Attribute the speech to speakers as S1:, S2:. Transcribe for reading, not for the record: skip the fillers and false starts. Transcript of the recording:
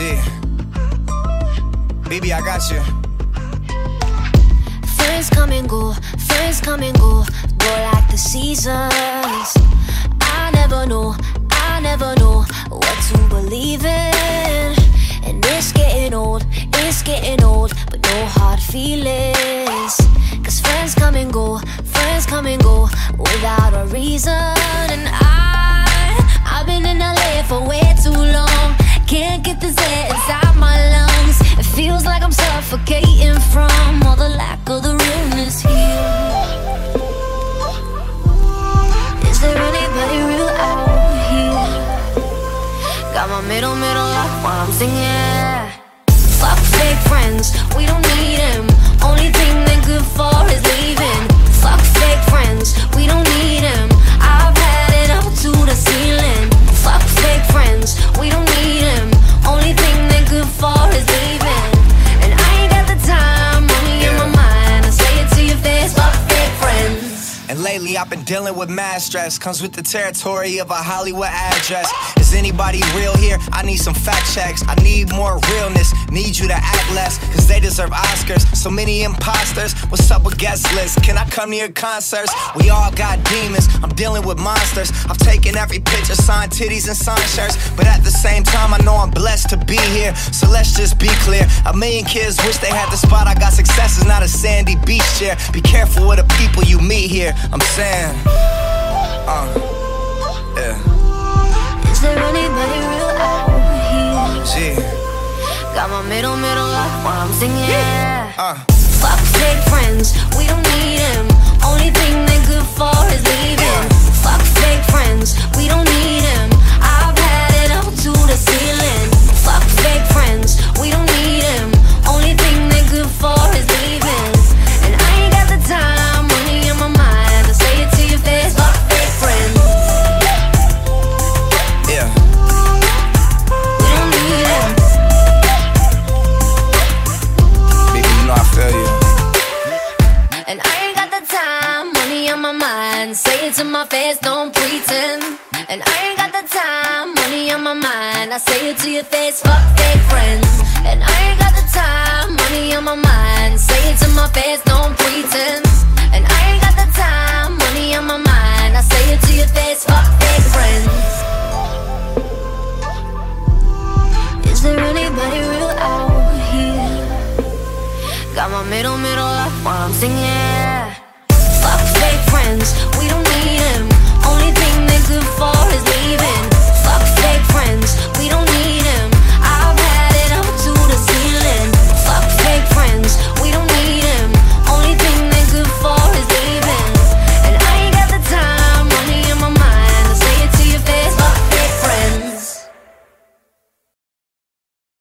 S1: Yeah. Baby, I got you.
S2: Friends come and go, friends come and go, go like the seasons. I never know what to believe in. And it's getting old, but no hard feelings. Cause friends come and go without a reason. And I've been in LA for way too long. Can't get this air inside my lungs. It feels like I'm suffocating from all the lack of the realness here. Is there anybody real out here? Got my middle up while I'm singing. Fuck fake friends, we don't need them. Only thing they're good for is leaving. Fuck fake friends, we don't need them. I've had it up to the ceiling. Fuck fake friends, we don't need them. Only thing they're good for is leaving. And I ain't got the time, money in my mind. I say it to your face, fuck fake friends.
S1: And lately I've been dealing with mad stress. Comes with the territory of a Hollywood address. Is anybody real here? I need some fact checks. I need more realness. Need you to act less, cause they deserve Oscars. So many imposters. What's up with guest lists? Can I come to your concerts? We all got demons. I'm dealing with monsters. I've taken every picture, signed titties and signed shirts. But at the same time I know I'm blessed to be here. So let's just be clear. A million kids wish they had the spot. I got success is not a sandy beach chair. Be careful with the people you meet here. I'm saying yeah.
S2: Is there anybody real out here?
S1: Yeah.
S2: Got my middle up while I'm singing. Fuck fake friends, we don't need them. Only thing they're good for is leaving. Fuck fake friends, we don't need them. I've had it up to the ceiling. Fuck fake friends, we don't need them. Only thing they're good for is leaving. And I ain't got the time, money in my mind. I say it to your face, fuck fake friends.
S1: Yeah.
S2: We don't need them.
S1: Baby, you know I feel you.
S2: And I ain't got the time, money on my mind. Say it to my face, don't pretend. And I ain't got the time, money on my mind. I say it to your face, fuck fake friends. And I ain't got the time, money on my mind. Say it to my face, don't pretend. And I ain't got the time, money on my mind. I say it to your face, fuck fake friends. Is there anybody real out here? Got my middle up while I'm singing. Fuck fake friends, we don't